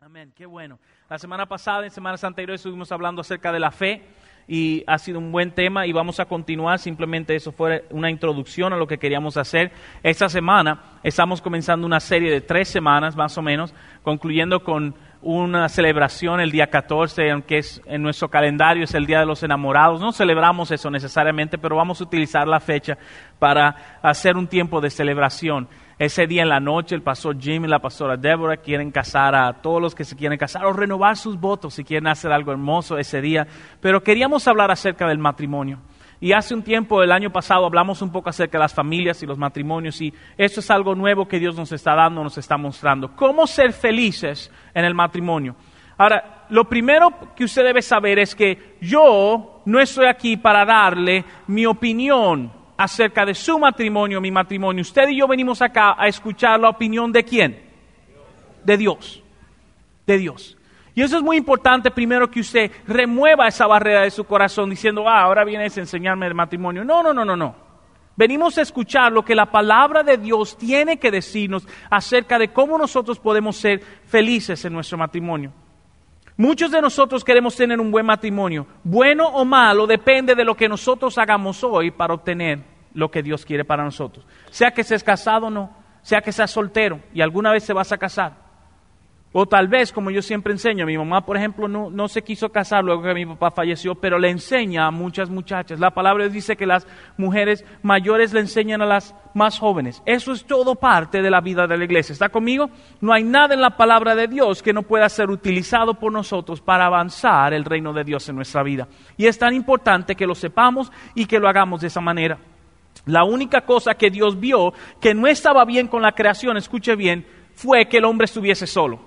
Amén, qué bueno. La semana pasada, en semanas anteriores, estuvimos hablando acerca de la fe y ha sido un buen tema y vamos a continuar. Simplemente eso fue una introducción a lo que queríamos hacer. Esta semana estamos comenzando una serie de 3 semanas más o menos, concluyendo con una celebración el día 14, aunque es en nuestro calendario es el Día de los Enamorados. No celebramos eso necesariamente, pero vamos a utilizar la fecha para hacer un tiempo de celebración. Ese día en la noche el pastor Jim y la pastora Deborah quieren casar a todos los que se quieren casar o renovar sus votos si quieren hacer algo hermoso ese día. Pero queríamos hablar acerca del matrimonio. Y hace un tiempo, el año pasado, hablamos un poco acerca de las familias y los matrimonios y esto es algo nuevo que Dios nos está dando, nos está mostrando. ¿Cómo ser felices en el matrimonio? Ahora, lo primero que usted debe saber es que yo no estoy aquí para darle mi opinión acerca de su matrimonio, mi matrimonio. Usted y yo venimos acá a escuchar la opinión ¿de quién? De Dios. De Dios. Y eso es muy importante, primero que usted remueva esa barrera de su corazón diciendo, ahora vienes a enseñarme el matrimonio. No. Venimos a escuchar lo que la palabra de Dios tiene que decirnos acerca de cómo nosotros podemos ser felices en nuestro matrimonio. Muchos de nosotros queremos tener un buen matrimonio. Bueno o malo depende de lo que nosotros hagamos hoy para obtener lo que Dios quiere para nosotros. Sea que seas casado o no, sea que seas soltero y alguna vez te vas a casar. O tal vez, como yo siempre enseño, mi mamá, por ejemplo, no se quiso casar luego que mi papá falleció, pero le enseña a muchas muchachas. La palabra dice que las mujeres mayores le enseñan a las más jóvenes. Eso es todo parte de la vida de la iglesia. ¿Está conmigo? No hay nada en la palabra de Dios que no pueda ser utilizado por nosotros para avanzar el reino de Dios en nuestra vida. Y es tan importante que lo sepamos y que lo hagamos de esa manera. La única cosa que Dios vio que no estaba bien con la creación, escuche bien, fue que el hombre estuviese solo.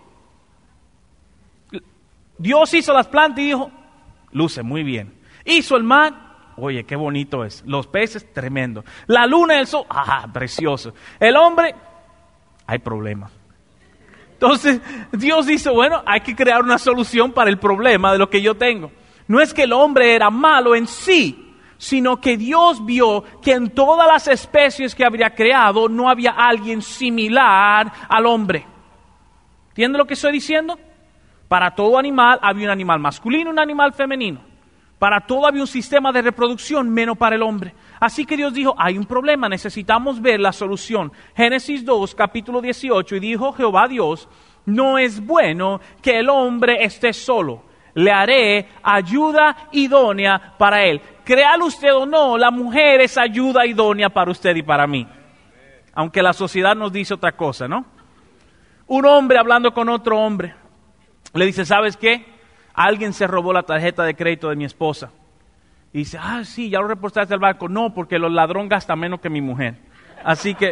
Dios hizo las plantas y dijo, luce muy bien. Hizo el mar, oye, qué bonito es. Los peces, tremendo. La luna y el sol, precioso. El hombre, hay problemas. Entonces, Dios dice, bueno, hay que crear una solución para el problema de lo que yo tengo. No es que el hombre era malo en sí, sino que Dios vio que en todas las especies que habría creado no había alguien similar al hombre. ¿Entiende lo que estoy diciendo? Para todo animal había un animal masculino y un animal femenino. Para todo había un sistema de reproducción, menos para el hombre. Así que Dios dijo, hay un problema, necesitamos ver la solución. Génesis 2, capítulo 18, y dijo Jehová Dios, no es bueno que el hombre esté solo. Le haré ayuda idónea para él. Créalo usted o no, la mujer es ayuda idónea para usted y para mí. Aunque la sociedad nos dice otra cosa, ¿no? Un hombre hablando con otro hombre. Le dice, ¿sabes qué? Alguien se robó la tarjeta de crédito de mi esposa. Y dice, sí, ya lo reportaste al banco. No, porque el ladrón gasta menos que mi mujer. Así que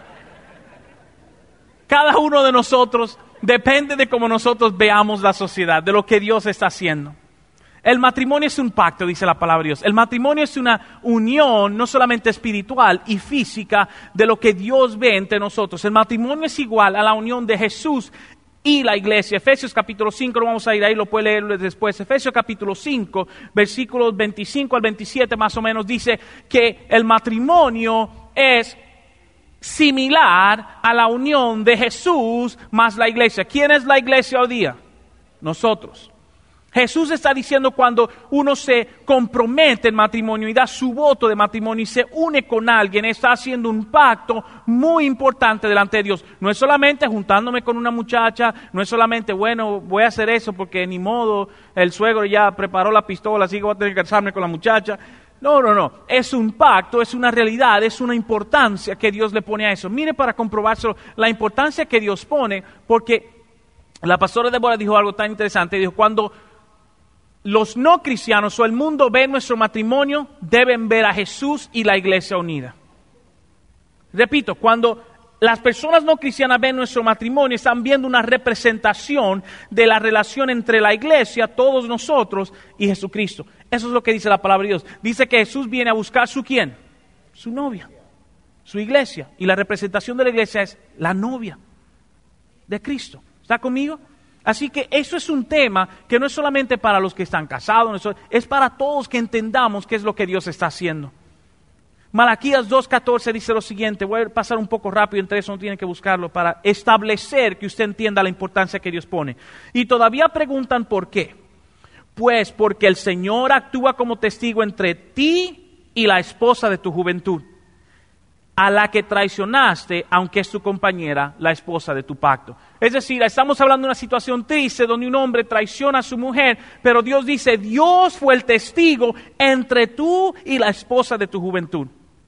cada uno de nosotros depende de cómo nosotros veamos la sociedad, de lo que Dios está haciendo. El matrimonio es un pacto, dice la palabra de Dios. El matrimonio es una unión, no solamente espiritual y física, de lo que Dios ve entre nosotros. El matrimonio es igual a la unión de Jesús y la iglesia. Efesios capítulo 5, no vamos a ir ahí, lo puede leer después. Efesios capítulo 5, versículos 25 al 27 más o menos, dice que el matrimonio es similar a la unión de Jesús más la iglesia. ¿Quién es la iglesia hoy día? Nosotros. Jesús está diciendo cuando uno se compromete en matrimonio y da su voto de matrimonio y se une con alguien, está haciendo un pacto muy importante delante de Dios. No es solamente juntándome con una muchacha, no es solamente, bueno, voy a hacer eso porque ni modo, el suegro ya preparó la pistola, así que voy a tener que casarme con la muchacha. No. Es un pacto, es una realidad, es una importancia que Dios le pone a eso. Mire para comprobárselo, la importancia que Dios pone, porque la pastora Deborah dijo algo tan interesante, dijo, cuando los no cristianos o el mundo ven nuestro matrimonio, deben ver a Jesús y la iglesia unida. Repito, cuando las personas no cristianas ven nuestro matrimonio, están viendo una representación de la relación entre la iglesia, todos nosotros y Jesucristo. Eso es lo que dice la palabra de Dios. Dice que Jesús viene a buscar su ¿quién? Su novia, su iglesia. Y la representación de la iglesia es la novia de Cristo. ¿Está conmigo? Así que eso es un tema que no es solamente para los que están casados, es para todos que entendamos qué es lo que Dios está haciendo. Malaquías 2:14 dice lo siguiente, voy a pasar un poco rápido, entre eso no tienen que buscarlo, para establecer que usted entienda la importancia que Dios pone. Y todavía preguntan por qué. Pues porque el Señor actúa como testigo entre ti y la esposa de tu juventud, a la que traicionaste, aunque es tu compañera, la esposa de tu pacto. Es decir, estamos hablando de una situación triste donde un hombre traiciona a su mujer, pero Dios dice, Dios fue el testigo entre tú y la esposa de tu juventud.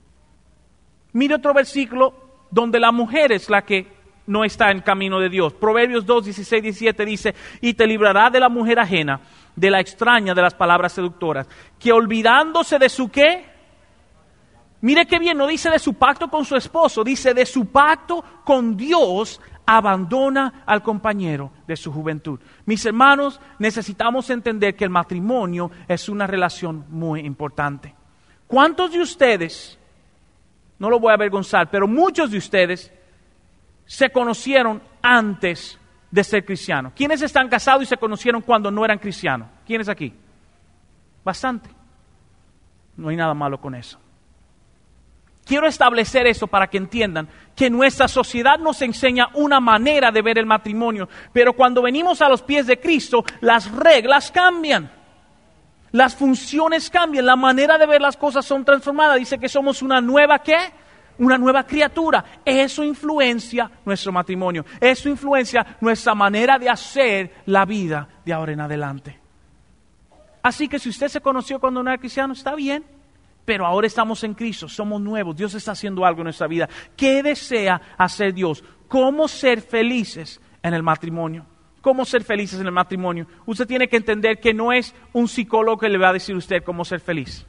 Mire otro versículo donde la mujer es la que no está en camino de Dios. Proverbios 2:16-17 dice, y te librará de la mujer ajena, de la extraña, de las palabras seductoras, que olvidándose de su ¿qué? Mire qué bien, no dice de su pacto con su esposo, dice de su pacto con Dios, abandona al compañero de su juventud. Mis hermanos, necesitamos entender que el matrimonio es una relación muy importante. ¿Cuántos de ustedes, no lo voy a avergonzar, pero muchos de ustedes se conocieron antes de ser cristianos? ¿Quiénes están casados y se conocieron cuando no eran cristianos? ¿Quiénes aquí? Bastante. No hay nada malo con eso. Quiero establecer eso para que entiendan que nuestra sociedad nos enseña una manera de ver el matrimonio, pero cuando venimos a los pies de Cristo, las reglas cambian, las funciones cambian, la manera de ver las cosas son transformadas. Dice que somos una nueva ¿qué? Una nueva criatura. Eso influencia nuestro matrimonio, eso influencia nuestra manera de hacer la vida de ahora en adelante. Así que si usted se conoció cuando no era cristiano, está bien. Pero ahora estamos en Cristo, somos nuevos, Dios está haciendo algo en nuestra vida. ¿Qué desea hacer Dios? ¿Cómo ser felices en el matrimonio? ¿Cómo ser felices en el matrimonio? Usted tiene que entender que no es un psicólogo que le va a decir a usted cómo ser feliz.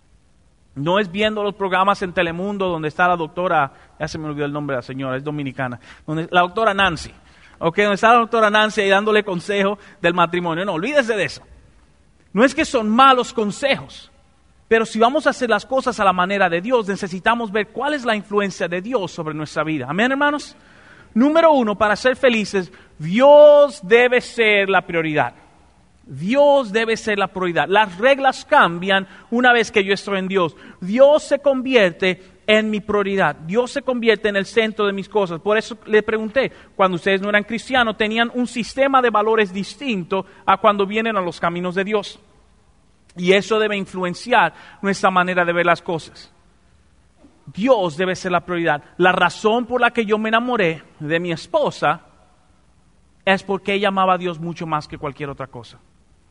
No es viendo los programas en Telemundo donde está la doctora, ya se me olvidó el nombre de la señora, es dominicana, la doctora Nancy. Donde está la doctora Nancy ahí dándole consejo del matrimonio. No, olvídese de eso. No es que son malos consejos. Pero si vamos a hacer las cosas a la manera de Dios, necesitamos ver cuál es la influencia de Dios sobre nuestra vida. Amén, hermanos. Número 1, para ser felices, Dios debe ser la prioridad. Dios debe ser la prioridad. Las reglas cambian una vez que yo estoy en Dios. Dios se convierte en mi prioridad. Dios se convierte en el centro de mis cosas. Por eso le pregunté, cuando ustedes no eran cristianos, tenían un sistema de valores distinto a cuando vienen a los caminos de Dios. Y eso debe influenciar nuestra manera de ver las cosas. Dios debe ser la prioridad. La razón por la que yo me enamoré de mi esposa es porque ella amaba a Dios mucho más que cualquier otra cosa.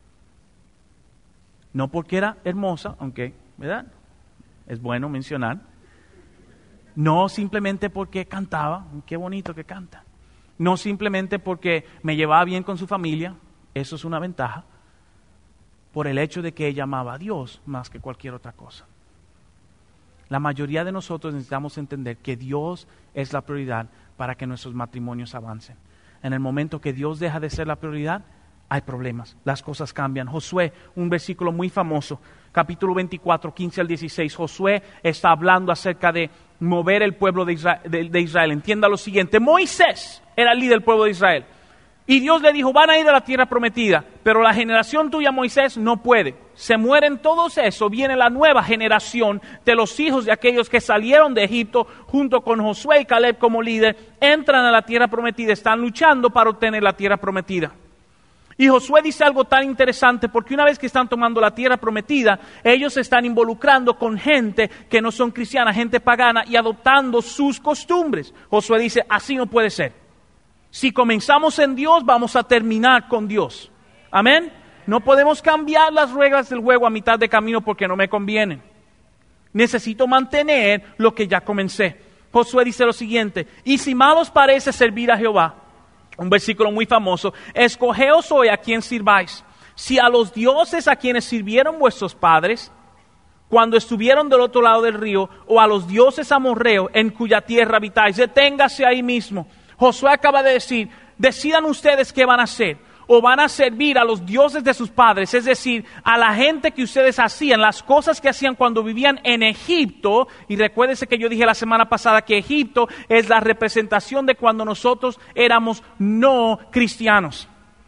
No porque era hermosa, aunque, ¿verdad? Es bueno mencionar. No simplemente porque cantaba, qué bonito que canta. No simplemente porque me llevaba bien con su familia, eso es una ventaja. Por el hecho de que ella amaba a Dios más que cualquier otra cosa. La mayoría de nosotros necesitamos entender que Dios es la prioridad para que nuestros matrimonios avancen. En el momento que Dios deja de ser la prioridad, hay problemas, las cosas cambian. Josué, un versículo muy famoso, capítulo 24, 15 al 16. Josué está hablando acerca de mover el pueblo de Israel. Entienda lo siguiente, Moisés era el líder del pueblo de Israel. Y Dios le dijo, van a ir a la tierra prometida, pero la generación tuya, Moisés, no puede. Se mueren todos esos, viene la nueva generación de los hijos de aquellos que salieron de Egipto junto con Josué y Caleb como líder, entran a la tierra prometida, están luchando para obtener la tierra prometida. Y Josué dice algo tan interesante, porque una vez que están tomando la tierra prometida, ellos se están involucrando con gente que no son cristiana, gente pagana, y adoptando sus costumbres. Josué dice, así no puede ser. Si comenzamos en Dios, vamos a terminar con Dios. Amén. No podemos cambiar las reglas del juego a mitad de camino porque no me convienen. Necesito mantener lo que ya comencé. Josué dice lo siguiente, y si mal os parece servir a Jehová, un versículo muy famoso, escogeos hoy a quien sirváis. Si a los dioses a quienes sirvieron vuestros padres, cuando estuvieron del otro lado del río, o a los dioses amorreos en cuya tierra habitáis, deténgase ahí mismo. Josué acaba de decir, decidan ustedes qué van a hacer. O van a servir a los dioses de sus padres, es decir, a la gente que ustedes hacían, las cosas que hacían cuando vivían en Egipto. Y recuérdense que yo dije la semana pasada que Egipto es la representación de cuando nosotros éramos no cristianos.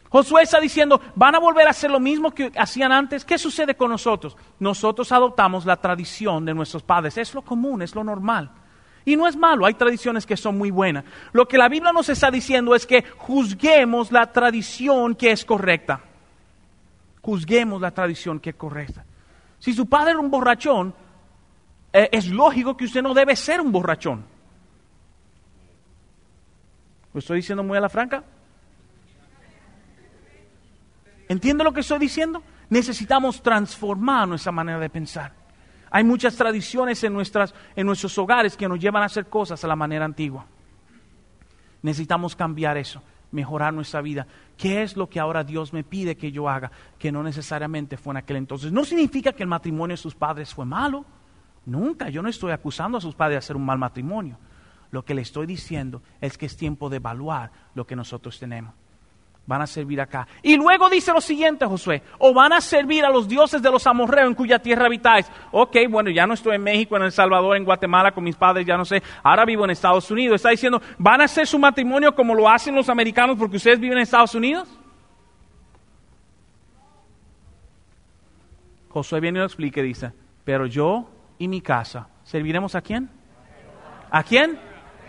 Josué está diciendo, ¿van a volver a hacer lo mismo que hacían antes? ¿Qué sucede con nosotros? Nosotros adoptamos la tradición de nuestros padres. Es lo común, es lo normal. Y no es malo, hay tradiciones que son muy buenas. Lo que la Biblia nos está diciendo es que juzguemos la tradición que es correcta. Juzguemos la tradición que es correcta. Si su padre era un borrachón, es lógico que usted no debe ser un borrachón. ¿Lo estoy diciendo muy a la franca? ¿Entiende lo que estoy diciendo? Necesitamos transformar nuestra manera de pensar. Hay muchas tradiciones en nuestros hogares que nos llevan a hacer cosas a la manera antigua. Necesitamos cambiar eso, mejorar nuestra vida. ¿Qué es lo que ahora Dios me pide que yo haga? Que no necesariamente fue en aquel entonces. No significa que el matrimonio de sus padres fue malo. Nunca, yo no estoy acusando a sus padres de hacer un mal matrimonio. Lo que le estoy diciendo es que es tiempo de evaluar lo que nosotros tenemos. Van a servir acá. Y luego dice lo siguiente, Josué, o van a servir a los dioses de los amorreos en cuya tierra habitáis. Ok, bueno, ya no estoy en México, en El Salvador, en Guatemala con mis padres, ya no sé, ahora vivo en Estados Unidos. Está diciendo, ¿van a hacer su matrimonio como lo hacen los americanos porque ustedes viven en Estados Unidos? Josué viene y lo explica y dice, pero yo y mi casa, ¿serviremos a quién? ¿A quién?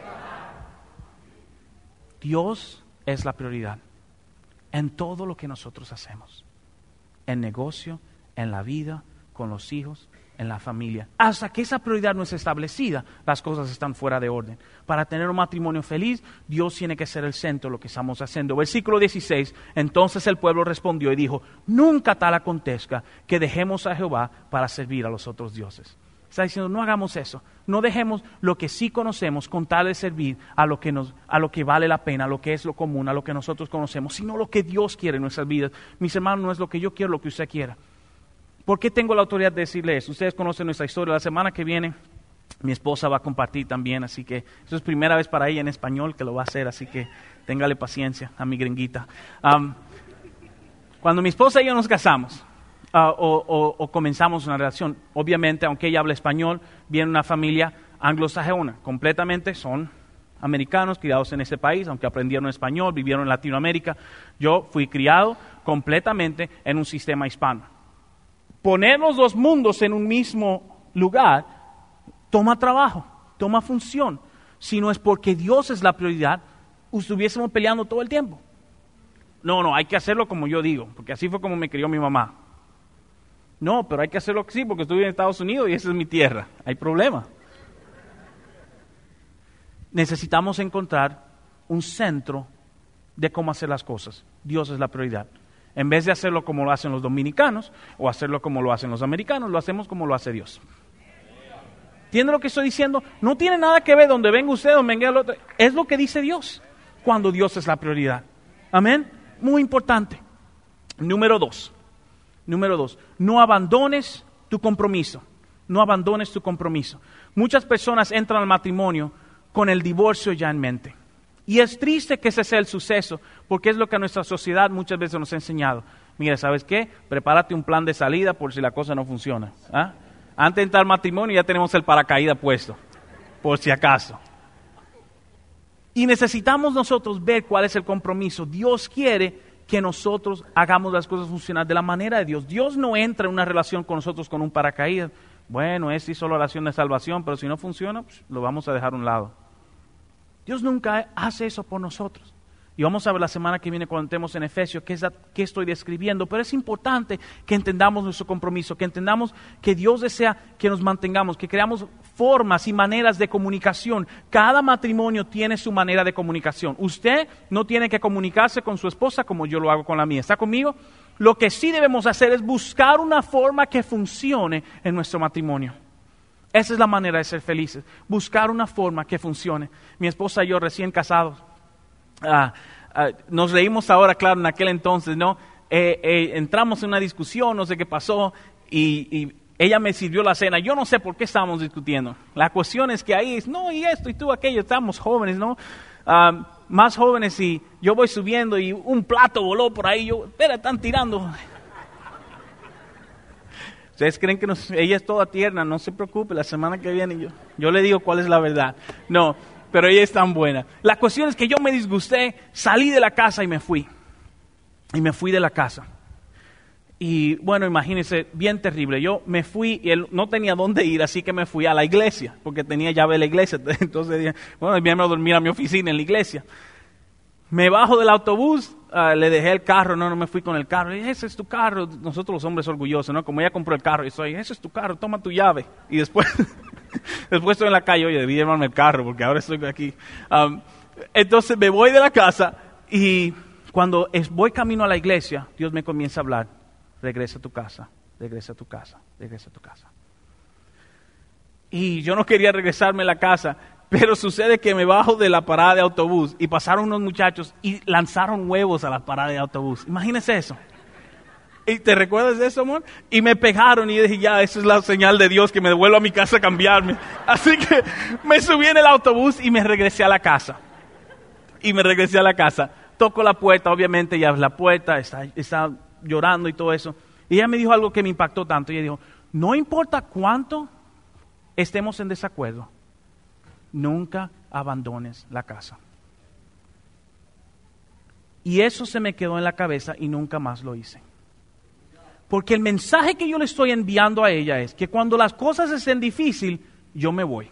Dios es la prioridad en todo lo que nosotros hacemos, en negocio, en la vida, con los hijos, en la familia. Hasta que esa prioridad no es establecida, las cosas están fuera de orden. Para tener un matrimonio feliz, Dios tiene que ser el centro de lo que estamos haciendo. Versículo 16, entonces el pueblo respondió y dijo, nunca tal acontezca que dejemos a Jehová para servir a los otros dioses. Está diciendo, no hagamos eso, no dejemos lo que sí conocemos con tal de servir a lo que vale la pena, a lo que es lo común, a lo que nosotros conocemos, sino lo que Dios quiere en nuestras vidas. Mis hermanos, no es lo que yo quiero, lo que usted quiera. ¿Por qué tengo la autoridad de decirle eso? Ustedes conocen nuestra historia. La semana que viene mi esposa va a compartir también, así que eso es primera vez para ella en español que lo va a hacer, así que téngale paciencia a mi gringuita. Cuando mi esposa y yo nos casamos, o comenzamos una relación, obviamente, aunque ella habla español, viene una familia anglosajona, completamente son americanos criados en ese país, aunque aprendieron español, vivieron en Latinoamérica. Yo fui criado completamente en un sistema hispano. Poner los dos mundos en un mismo lugar toma trabajo, toma función. Si no es porque Dios es la prioridad, estuviésemos peleando todo el tiempo. No, hay que hacerlo como yo digo, porque así fue como me crió mi mamá. No, pero hay que hacerlo así porque estoy en Estados Unidos y esa es mi tierra. Hay problema. Necesitamos encontrar un centro de cómo hacer las cosas. Dios es la prioridad. En vez de hacerlo como lo hacen los dominicanos o hacerlo como lo hacen los americanos, lo hacemos como lo hace Dios. ¿Entiende lo que estoy diciendo? No tiene nada que ver donde venga usted, donde venga el otro. Es lo que dice Dios cuando Dios es la prioridad. Amén. Muy importante. Número dos, no abandones tu compromiso. No abandones tu compromiso. Muchas personas entran al matrimonio con el divorcio ya en mente. Y es triste que ese sea el suceso, porque es lo que nuestra sociedad muchas veces nos ha enseñado. Mira, ¿sabes qué? Prepárate un plan de salida por si la cosa no funciona. Antes de entrar al matrimonio ya tenemos el paracaídas puesto, por si acaso. Y necesitamos nosotros ver cuál es el compromiso. Dios quiere que nosotros hagamos las cosas funcionar de la manera de Dios. Dios no entra en una relación con nosotros con un paracaídas. Bueno, es solo oración de salvación, pero si no funciona, pues, lo vamos a dejar a un lado. Dios nunca hace eso por nosotros. Y vamos a ver la semana que viene cuando entremos en Efesios qué estoy describiendo. Pero es importante que entendamos nuestro compromiso, que entendamos que Dios desea que nos mantengamos, que creamos formas y maneras de comunicación. Cada matrimonio tiene su manera de comunicación. Usted no tiene que comunicarse con su esposa como yo lo hago con la mía. ¿Está conmigo? Lo que sí debemos hacer es buscar una forma que funcione en nuestro matrimonio. Esa es la manera de ser felices, buscar una forma que funcione. Mi esposa y yo recién casados, nos reímos ahora, claro, en aquel entonces, ¿no? Entramos en una discusión, no sé qué pasó, y ella me sirvió la cena. Yo no sé por qué estábamos discutiendo. La cuestión es que ahí, no, y esto, y tú aquello, estábamos jóvenes, ¿no? Más jóvenes, y yo voy subiendo, y un plato voló por ahí, espera, están tirando. Ustedes creen que ella es toda tierna, no se preocupe, la semana que viene yo le digo cuál es la verdad. No, pero ella es tan buena. La cuestión es que yo me disgusté, salí de la casa y me fui. y me fui de la casa. Y bueno, imagínense, bien terrible. Yo me fui y él no tenía dónde ir, así que me fui a la iglesia, porque tenía llave de la iglesia. Entonces dije, bueno, me iba a dormir a mi oficina en la iglesia. Me bajo del autobús, le dejé el carro, no me fui con el carro. Le dije, ese es tu carro. Nosotros los hombres orgullosos, ¿no? Como ella compró el carro, y soy, ese es tu carro, toma tu llave. Y después, después estoy en la calle, oye, debí llevarme el carro, porque ahora estoy aquí. Entonces me voy de la casa y cuando voy camino a la iglesia, Dios me comienza a hablar. Regresa a tu casa, regresa a tu casa, regresa a tu casa. Y yo no quería regresarme a la casa, pero sucede que me bajo de la parada de autobús y pasaron unos muchachos y lanzaron huevos a la parada de autobús. Imagínese eso. ¿Y te recuerdas de eso, amor? Y me pegaron y dije, ya, esa es la señal de Dios, que me devuelvo a mi casa a cambiarme. Así que me subí en el autobús y me regresé a la casa. Toco la puerta, obviamente, ya la puerta está llorando y todo eso. Y ella me dijo algo que me impactó tanto. Ella dijo, no importa cuánto estemos en desacuerdo, nunca abandones la casa. Y eso se me quedó en la cabeza y nunca más lo hice. Porque el mensaje que yo le estoy enviando a ella es que cuando las cosas estén difíciles, yo me voy.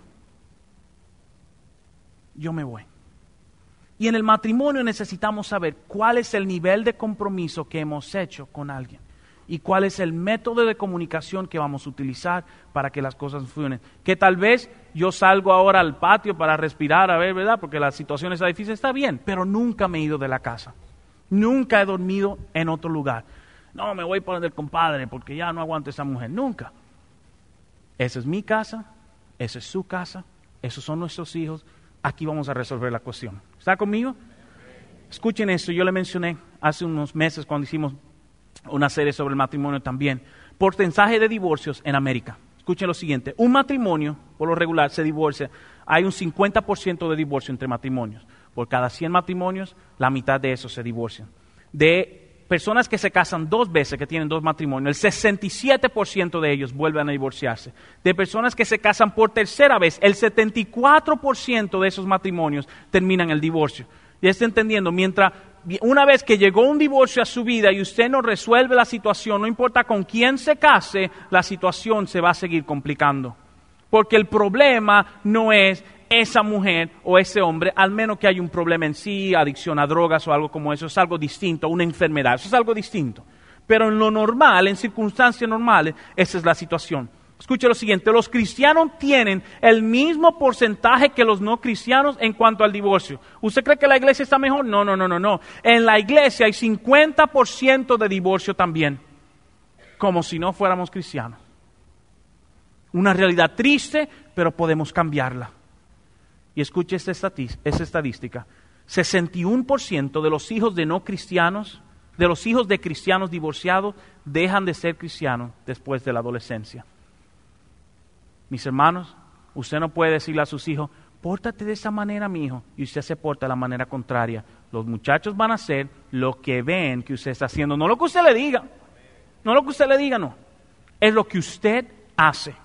Yo me voy. Y en el matrimonio necesitamos saber cuál es el nivel de compromiso que hemos hecho con alguien y cuál es el método de comunicación que vamos a utilizar para que las cosas funcionen. Que tal vez yo salgo ahora al patio para respirar, a ver, ¿verdad? Porque la situación está difícil, está bien, pero nunca me he ido de la casa. Nunca he dormido en otro lugar. No, me voy para el compadre porque ya no aguanto a esa mujer. Nunca. Esa es mi casa, esa es su casa, esos son nuestros hijos. Aquí vamos a resolver la cuestión. ¿Está conmigo? Escuchen esto, yo le mencioné hace unos meses cuando hicimos una serie sobre el matrimonio también. Porcentaje de divorcios en América. Escuchen lo siguiente, un matrimonio, por lo regular, se divorcia. Hay un 50% de divorcio entre matrimonios. Por cada 100 matrimonios, la mitad de esos se divorcian. De personas que se casan 2 veces, que tienen 2 matrimonios, el 67% de ellos vuelven a divorciarse. De personas que se casan por tercera vez, el 74% de esos matrimonios terminan el divorcio. Ya está entendiendo, una vez que llegó un divorcio a su vida y usted no resuelve la situación, no importa con quién se case, la situación se va a seguir complicando. Porque el problema no es esa mujer o ese hombre, al menos que haya un problema en sí, adicción a drogas o algo como eso, es algo distinto, una enfermedad, eso es algo distinto. Pero en lo normal, en circunstancias normales, esa es la situación. Escuche lo siguiente, los cristianos tienen el mismo porcentaje que los no cristianos en cuanto al divorcio. ¿Usted cree que la iglesia está mejor? No. En la iglesia hay 50% de divorcio también, como si no fuéramos cristianos. Una realidad triste, pero podemos cambiarla. Y escuche esta estadística, 61% de los hijos de no cristianos, de los hijos de cristianos divorciados, dejan de ser cristianos después de la adolescencia. Mis hermanos, usted no puede decirle a sus hijos, pórtate de esa manera, mi hijo, y usted se porta de la manera contraria. Los muchachos van a hacer lo que ven que usted está haciendo, no lo que usted le diga, no. Es lo que usted hace,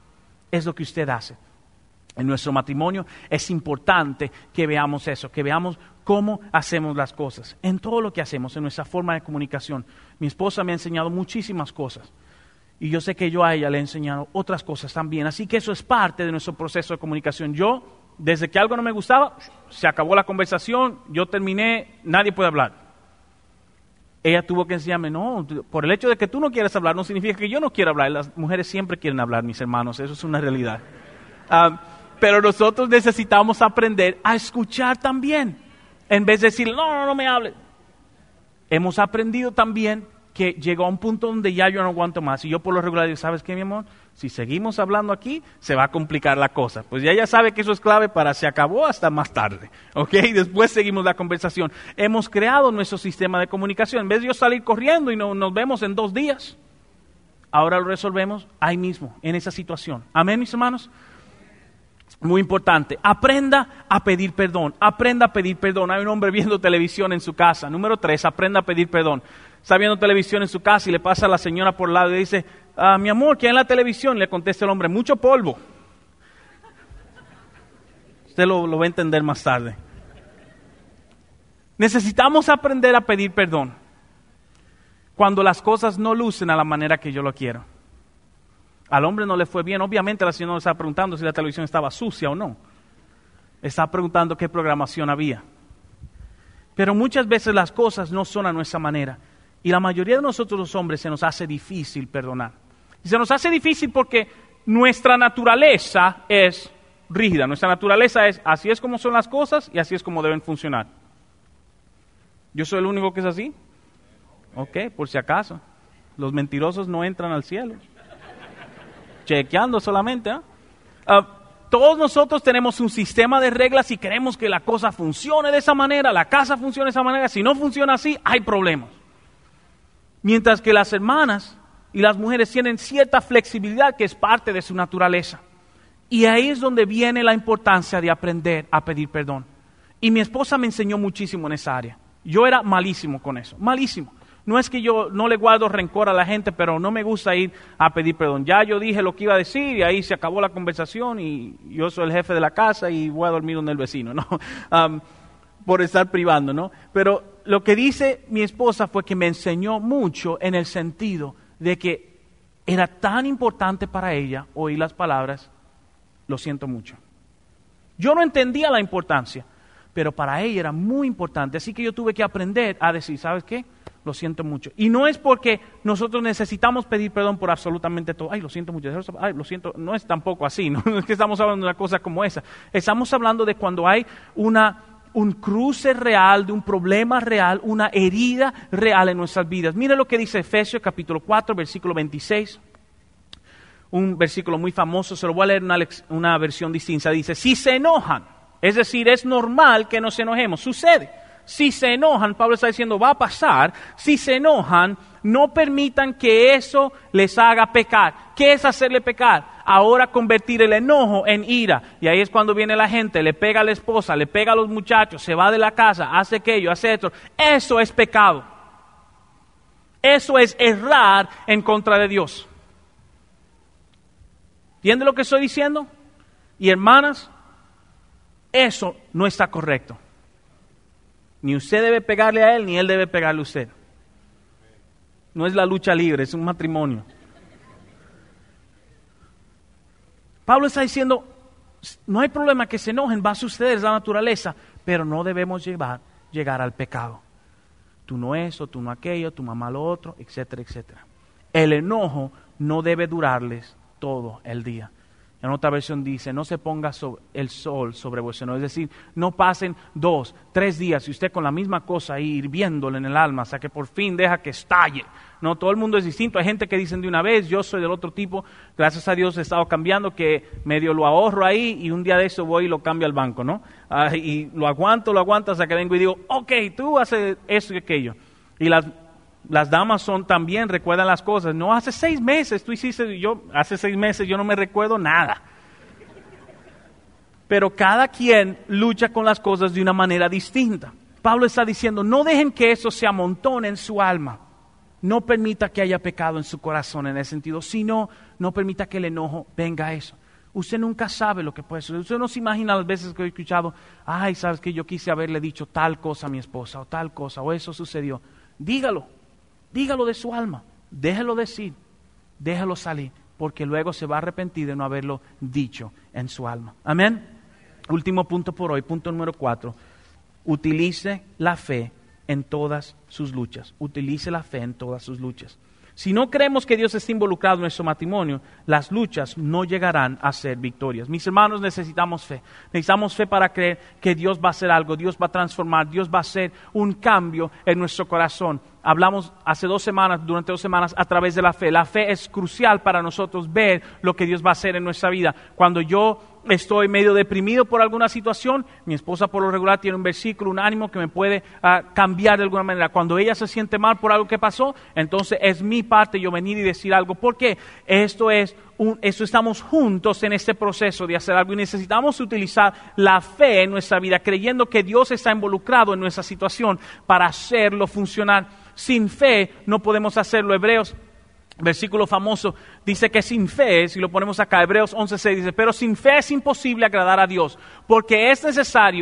En nuestro matrimonio es importante que veamos eso, que veamos cómo hacemos las cosas, en todo lo que hacemos, en nuestra forma de comunicación. Mi esposa me ha enseñado muchísimas cosas y yo sé que yo a ella le he enseñado otras cosas también, así que eso es parte de nuestro proceso de comunicación. Yo, desde que algo no me gustaba, se acabó la conversación, yo terminé, nadie puede hablar. Ella tuvo que enseñarme, no, por el hecho de que tú no quieras hablar no significa que yo no quiera hablar. Las mujeres siempre quieren hablar, mis hermanos, eso es una realidad. Pero nosotros necesitamos aprender a escuchar también, en vez de decir, no me hable. Hemos aprendido también que llegó a un punto donde ya yo no aguanto más. Y yo por lo regular digo, ¿sabes qué, mi amor? Si seguimos hablando aquí, se va a complicar la cosa. Pues ya ella sabe que eso es clave para se acabó hasta más tarde. ¿Ok? Después seguimos la conversación. Hemos creado nuestro sistema de comunicación. En vez de yo salir corriendo y nos vemos en 2 días, ahora lo resolvemos ahí mismo, en esa situación. Amén, mis hermanos. Muy importante, aprenda a pedir perdón. Hay un hombre viendo televisión en su casa. Número 3, aprenda a pedir perdón. Está viendo televisión en su casa y le pasa a la señora por el lado y dice, mi amor, ¿qué hay en la televisión? Le contesta el hombre, mucho polvo. Usted lo va a entender más tarde. Necesitamos aprender a pedir perdón. cuando las cosas no lucen a la manera que yo lo quiero. Al hombre no le fue bien. Obviamente la señora no estaba preguntando si la televisión estaba sucia o no. Estaba preguntando qué programación había. Pero muchas veces las cosas no son a nuestra manera. Y la mayoría de nosotros los hombres se nos hace difícil perdonar. Y se nos hace difícil porque nuestra naturaleza es rígida. Nuestra naturaleza es, así es como son las cosas y así es como deben funcionar. ¿Yo soy el único que es así? Ok, por si acaso. Los mentirosos no entran al cielo. Chequeando solamente, ¿eh? Todos nosotros tenemos un sistema de reglas y queremos que la cosa funcione de esa manera, la casa funcione de esa manera. Si no funciona así, hay problemas. Mientras que las hermanas y las mujeres tienen cierta flexibilidad que es parte de su naturaleza. Y ahí es donde viene la importancia de aprender a pedir perdón. Y mi esposa me enseñó muchísimo en esa área. Yo era malísimo con eso, malísimo. No es que yo no le guardo rencor a la gente, pero no me gusta ir a pedir perdón. Ya yo dije lo que iba a decir y ahí se acabó la conversación y yo soy el jefe de la casa y voy a dormir donde el vecino, ¿no? Por estar privando, ¿no? Pero lo que dice mi esposa fue que me enseñó mucho en el sentido de que era tan importante para ella oír las palabras, lo siento mucho. Yo no entendía la importancia, pero para ella era muy importante. Así que yo tuve que aprender a decir, ¿sabes qué? Lo siento mucho. Y no es porque nosotros necesitamos pedir perdón por absolutamente todo. Ay, lo siento mucho. Ay, lo siento. No es tampoco así. No es que estamos hablando de una cosa como esa. Estamos hablando de cuando hay un cruce real, de un problema real, una herida real en nuestras vidas. Mire lo que dice Efesios capítulo 4, versículo 26. Un versículo muy famoso. Se lo voy a leer una versión distinta. Dice, si se enojan, es decir, es normal que nos enojemos. Sucede. Si se enojan, Pablo está diciendo, va a pasar. Si se enojan, no permitan que eso les haga pecar. ¿Qué es hacerle pecar? Ahora convertir el enojo en ira. Y ahí es cuando viene la gente, le pega a la esposa, le pega a los muchachos, se va de la casa, hace aquello, hace esto. Eso es pecado. Eso es errar en contra de Dios. ¿Entiende lo que estoy diciendo? Y hermanas, eso no está correcto. Ni usted debe pegarle a él, ni él debe pegarle a usted. No es la lucha libre, es un matrimonio. Pablo está diciendo, no hay problema que se enojen, va a suceder, es la naturaleza, pero no debemos llegar al pecado. Tú no eso, tú no aquello, tu mamá lo otro, etcétera, etcétera. El enojo no debe durarles todo el día. En otra versión dice, no se ponga el sol sobre vuestro enojo. Es decir, no pasen 2, 3 días y usted con la misma cosa ahí hirviéndole en el alma hasta que por fin deja que estalle. No, todo el mundo es distinto. Hay gente que dicen de una vez, yo soy del otro tipo. Gracias a Dios he estado cambiando, que medio lo ahorro ahí y un día de eso voy y lo cambio al banco, ¿no? Y lo aguanto hasta que vengo y digo, ok, tú haces eso y aquello. Y las damas también recuerdan las cosas. No, hace 6 meses tú hiciste, hace 6 meses yo no me recuerdo nada. Pero cada quien lucha con las cosas de una manera distinta. Pablo está diciendo, no dejen que eso se amontone en su alma. No permita que haya pecado en su corazón en ese sentido. Sino, no permita que el enojo venga a eso. Usted nunca sabe lo que puede suceder. Usted no se imagina las veces que he escuchado, ay, sabes que yo quise haberle dicho tal cosa a mi esposa, o tal cosa, o eso sucedió. Dígalo de su alma, déjelo decir, déjelo salir, porque luego se va a arrepentir de no haberlo dicho en su alma. Amén. Último punto por hoy, punto número 4. Utilice la fe en todas sus luchas. Utilice la fe en todas sus luchas. Si no creemos que Dios está involucrado en nuestro matrimonio, las luchas no llegarán a ser victorias. Mis hermanos, necesitamos fe. Necesitamos fe para creer que Dios va a hacer algo, Dios va a transformar, Dios va a hacer un cambio en nuestro corazón. Hablamos durante 2 semanas, a través de la fe. La fe es crucial para nosotros ver lo que Dios va a hacer en nuestra vida. Cuando yo estoy medio deprimido por alguna situación, mi esposa por lo regular tiene un versículo, un ánimo que me puede cambiar de alguna manera. Cuando ella se siente mal por algo que pasó, entonces es mi parte yo venir y decir algo. ¿Por qué? Esto estamos juntos en este proceso de hacer algo y necesitamos utilizar la fe en nuestra vida, creyendo que Dios está involucrado en nuestra situación para hacerlo funcionar. Sin fe no podemos hacerlo. Hebreos, versículo famoso, dice que sin fe, si lo ponemos acá, Hebreos 11:6 dice, pero sin fe es imposible agradar a Dios, porque es necesario que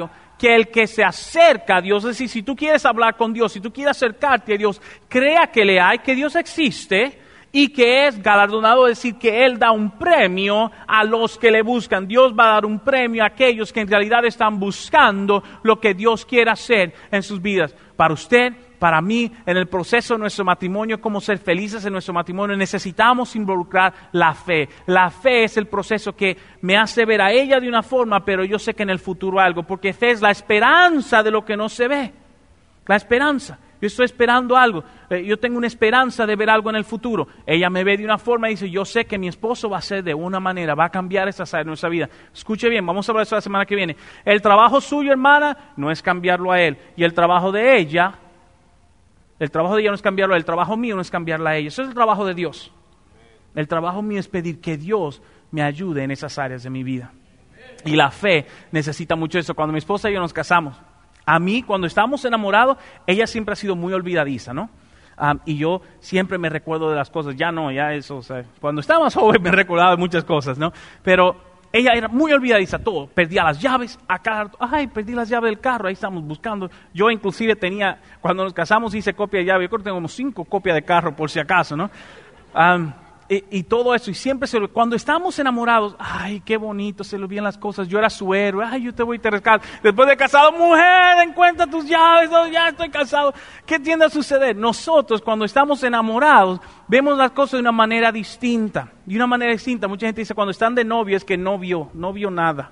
que el que se acerca a Dios, es decir, si tú quieres hablar con Dios, si tú quieres acercarte a Dios, crea que le hay, que Dios existe y que es galardonado, es decir, que Él da un premio a los que le buscan. Dios va a dar un premio a aquellos que en realidad están buscando lo que Dios quiere hacer en sus vidas. Para usted, para mí, en el proceso de nuestro matrimonio, cómo ser felices en nuestro matrimonio, necesitamos involucrar la fe. La fe es el proceso que me hace ver a ella de una forma, pero yo sé que en el futuro algo, porque fe es la esperanza de lo que no se ve. La esperanza. Yo estoy esperando algo, yo tengo una esperanza de ver algo en el futuro. Ella me ve de una forma y dice, yo sé que mi esposo va a ser de una manera, va a cambiar esa área de nuestra vida. Escuche bien, vamos a hablar de eso la semana que viene. El trabajo suyo, hermana, no es cambiarlo a él. Y el trabajo de ella no es cambiarlo a él, el trabajo mío no es cambiarla a ella. Eso es el trabajo de Dios. El trabajo mío es pedir que Dios me ayude en esas áreas de mi vida. Y la fe necesita mucho eso. Cuando mi esposa y yo nos casamos, a mí, cuando estábamos enamorados, ella siempre ha sido muy olvidadiza, ¿no? Y yo siempre me recuerdo de las cosas. Ya no, ya eso, o sea, cuando estaba más joven me recordaba de muchas cosas, ¿no? Pero ella era muy olvidadiza, todo. Perdía las llaves, perdí las llaves del carro, ahí estamos buscando. Yo inclusive tenía, cuando nos casamos hice copia de llave, yo creo que tengo como 5 copias de carro por si acaso, ¿no? Y todo eso, y siempre cuando estamos enamorados, ay, qué bonito, se le olvidan las cosas, yo era su héroe, ay, yo te voy y te rescato. Después de casado, mujer, encuentra tus llaves, oh, ya estoy casado. ¿Qué tiende a suceder? Nosotros, cuando estamos enamorados, vemos las cosas de una manera distinta. Mucha gente dice, cuando están de novio, es que no vio nada.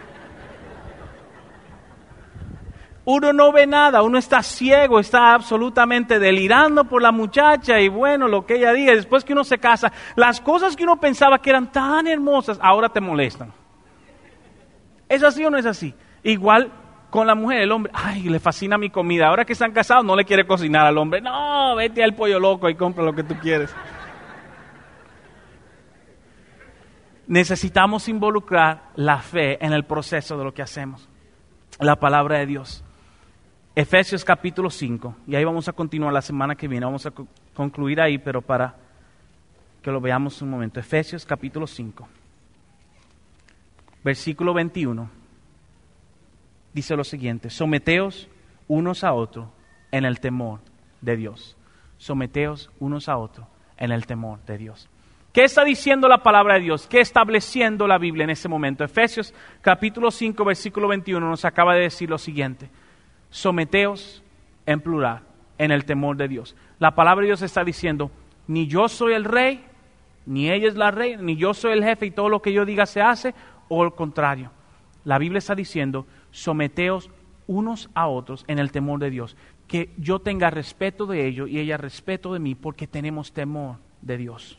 Uno no ve nada, uno está ciego, está absolutamente delirando por la muchacha y bueno, lo que ella diga. Después que uno se casa, las cosas que uno pensaba que eran tan hermosas, ahora te molestan. ¿Es así o no es así? Igual con la mujer, el hombre, ay, le fascina mi comida. Ahora que están casados no le quiere cocinar al hombre. No, vete al Pollo Loco y compra lo que tú quieres. Necesitamos involucrar la fe en el proceso de lo que hacemos. La palabra de Dios. Efesios capítulo 5, y ahí vamos a continuar la semana que viene, vamos a concluir ahí, pero para que lo veamos un momento. Efesios capítulo 5, versículo 21, dice lo siguiente: someteos unos a otros en el temor de Dios. Someteos unos a otros en el temor de Dios. ¿Qué está diciendo la palabra de Dios? ¿Qué está estableciendo la Biblia en ese momento? Efesios capítulo 5, versículo 21 nos acaba de decir lo siguiente: someteos en plural en el temor de Dios. La palabra de Dios está diciendo, ni yo soy el rey, ni ella es la reina, ni yo soy el jefe y todo lo que yo diga se hace, o al contrario. La Biblia está diciendo, someteos unos a otros en el temor de Dios. Que yo tenga respeto de ellos y ella respeto de mí, porque tenemos temor de Dios.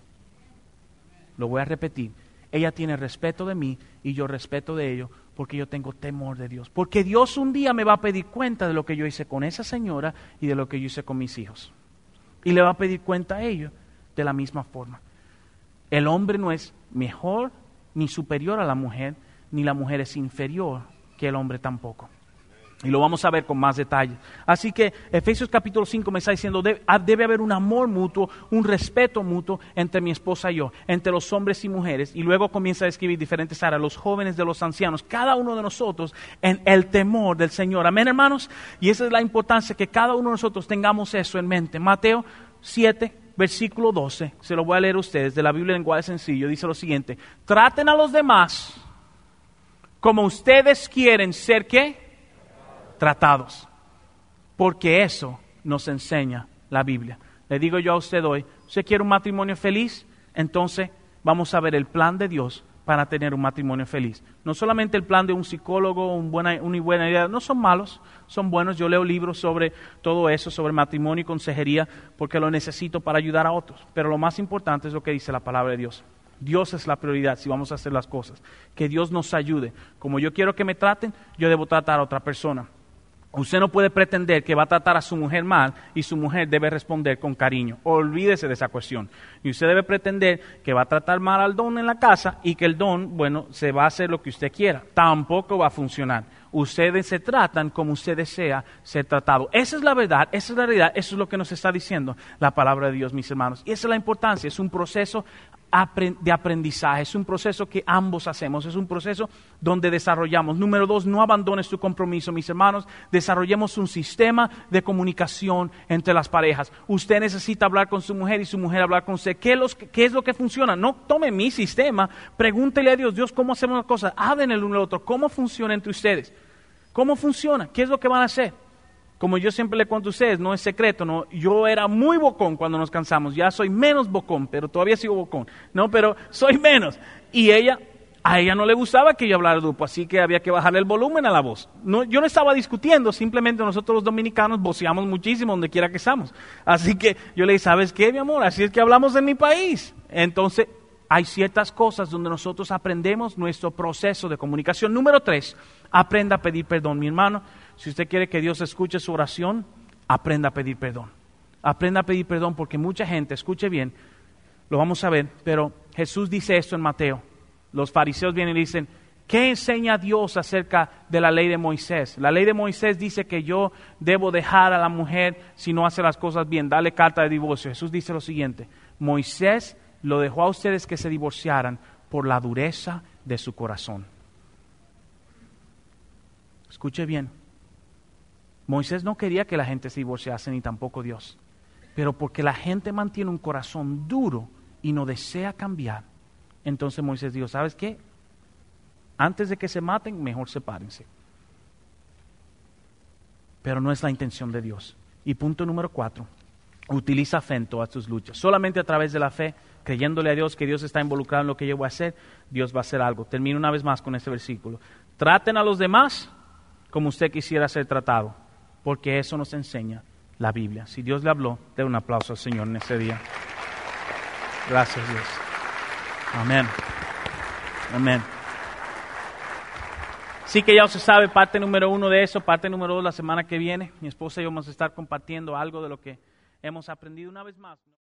Lo voy a repetir. Ella tiene respeto de mí y yo respeto de ellos porque yo tengo temor de Dios. Porque Dios un día me va a pedir cuenta de lo que yo hice con esa señora y de lo que yo hice con mis hijos. Y le va a pedir cuenta a ellos de la misma forma. El hombre no es mejor ni superior a la mujer, ni la mujer es inferior que el hombre tampoco. Y lo vamos a ver con más detalle. Así que Efesios capítulo 5 me está diciendo, debe haber un amor mutuo, un respeto mutuo entre mi esposa y yo, entre los hombres y mujeres. Y luego comienza a describir diferentes áreas, los jóvenes de los ancianos, cada uno de nosotros en el temor del Señor. Amén, hermanos. Y esa es la importancia, que cada uno de nosotros tengamos eso en mente. Mateo 7, versículo 12, se lo voy a leer a ustedes, de la Biblia en lenguaje sencillo, dice lo siguiente: traten a los demás como ustedes quieren ser, ¿qué? Tratados, porque eso nos enseña la Biblia. Le digo yo a usted hoy, ¿usted quiere un matrimonio feliz? Entonces vamos a ver el plan de Dios para tener un matrimonio feliz. No solamente el plan de un psicólogo, una buena idea, no son malos, son buenos. Yo leo libros sobre todo eso, sobre matrimonio y consejería, porque lo necesito para ayudar a otros. Pero lo más importante es lo que dice la palabra de Dios. Dios es la prioridad si vamos a hacer las cosas. Que Dios nos ayude. Como yo quiero que me traten, yo debo tratar a otra persona. Usted no puede pretender que va a tratar a su mujer mal y su mujer debe responder con cariño. Olvídese de esa cuestión. Y usted debe pretender que va a tratar mal al don en la casa y que el don, bueno, se va a hacer lo que usted quiera. Tampoco va a funcionar. Ustedes se tratan como usted desea ser tratado. Esa es la verdad, esa es la realidad, eso es lo que nos está diciendo la palabra de Dios, mis hermanos. Y esa es la importancia, es un proceso de aprendizaje, es un proceso que ambos hacemos, es un proceso donde desarrollamos. Número 2, no abandones tu compromiso, mis hermanos, desarrollemos un sistema de comunicación entre las parejas. Usted necesita hablar con su mujer y su mujer hablar con usted. ¿Qué es lo que funciona? No tome mi sistema, pregúntele a Dios, ¿cómo hacemos las cosas? Hablen el uno al otro, ¿cómo funciona entre ustedes? ¿Cómo funciona? ¿Qué es lo que van a hacer? Como yo siempre le cuento a ustedes, no es secreto, no, yo era muy bocón cuando nos cansamos, ya soy menos bocón, pero todavía sigo bocón, no, pero soy menos. Y a ella no le gustaba que yo hablara grupo, así que había que bajarle el volumen a la voz. No, yo no estaba discutiendo, simplemente nosotros los dominicanos voceamos muchísimo donde quiera que estamos. Así que yo le dije, ¿sabes qué, mi amor? Así es que hablamos en mi país. Entonces, hay ciertas cosas donde nosotros aprendemos nuestro proceso de comunicación. Número 3, aprenda a pedir perdón, mi hermano. Si usted quiere que Dios escuche su oración, aprenda a pedir perdón. Aprenda a pedir perdón porque mucha gente, escuche bien, lo vamos a ver, pero Jesús dice esto en Mateo. Los fariseos vienen y dicen, ¿qué enseña Dios acerca de la ley de Moisés? La ley de Moisés dice que yo debo dejar a la mujer si no hace las cosas bien, darle carta de divorcio. Jesús dice lo siguiente, Moisés lo dejó a ustedes que se divorciaran por la dureza de su corazón. Escuche bien. Moisés no quería que la gente se divorciase, ni tampoco Dios. Pero porque la gente mantiene un corazón duro y no desea cambiar, entonces Moisés dijo, ¿sabes qué? Antes de que se maten, mejor sepárense. Pero no es la intención de Dios. Y punto número 4, utiliza fe en todas tus luchas. Solamente a través de la fe, creyéndole a Dios que Dios está involucrado en lo que yo voy a hacer, Dios va a hacer algo. Termino una vez más con este versículo. Traten a los demás como usted quisiera ser tratado, porque eso nos enseña la Biblia. Si Dios le habló, dé un aplauso al Señor en ese día. Gracias, Dios. Amén. Amén. Sí que ya usted sabe, parte número 1 de eso, parte número 2 la semana que viene. Mi esposa y yo vamos a estar compartiendo algo de lo que hemos aprendido una vez más.